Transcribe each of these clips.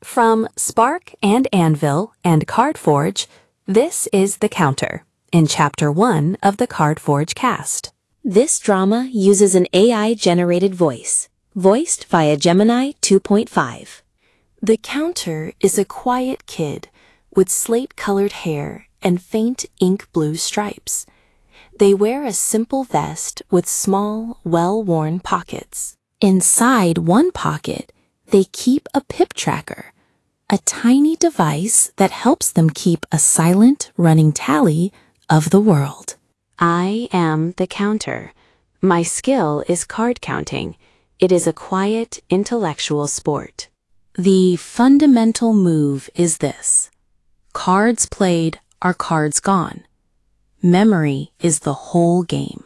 From Spark and Anvil and CardForge, this is The Counter, in Chapter 1 of the CardForge cast. This drama uses an AI-generated voice, voiced via Gemini 2.5. The Counter is a quiet kid with slate-colored hair and faint ink blue stripes. They wear a simple vest with small, well-worn pockets. Inside one pocket, they keep a pip tracker, a tiny device that helps them keep a silent, running tally of the world. I am the counter. My skill is card counting. It is a quiet, intellectual sport. The fundamental move is this. Cards played are cards gone. Memory is the whole game.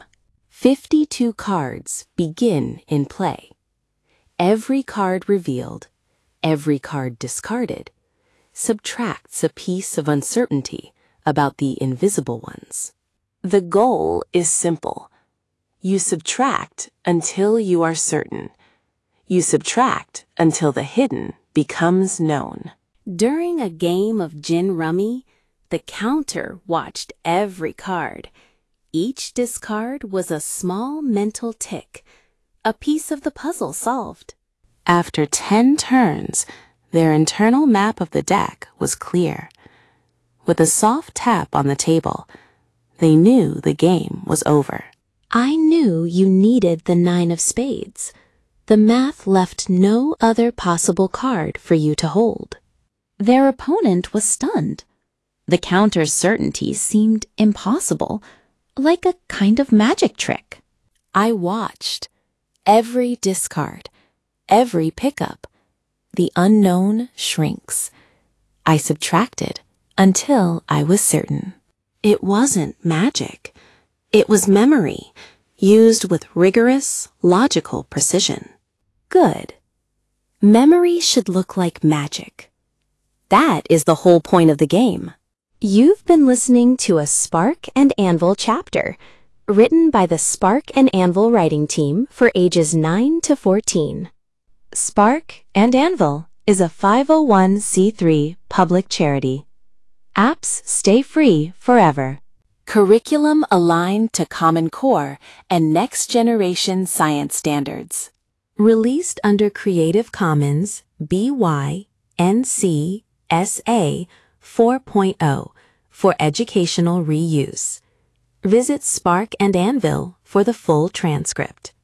52 cards begin in play. Every card revealed, every card discarded, subtracts a piece of uncertainty about the invisible ones. The goal is simple. You subtract until you are certain. You subtract until the hidden becomes known. During a game of gin rummy, the counter watched every card. Each discard was a small mental tick, a piece of the puzzle solved. After 10 turns, their internal map of the deck was clear. With a soft tap on the table, they knew the game was over. I knew you needed the 9 of spades. The math left no other possible card for you to hold. Their opponent was stunned. The counter's certainty seemed impossible, like a kind of magic trick. I watched. Every discard, every pickup. The unknown shrinks. I subtracted until I was certain. It wasn't magic. It was memory, used with rigorous, logical precision. Good. Memory should look like magic. That is the whole point of the game. You've been listening to a Spark and Anvil chapter, written by the Spark and Anvil writing team for ages 9 to 14. Spark and Anvil is a 501c3 public charity. Apps stay free forever. Curriculum aligned to Common Core and next-generation science standards. Released under Creative Commons BY-NC SA 4.0 for educational reuse. Visit Spark and Anvil for the full transcript.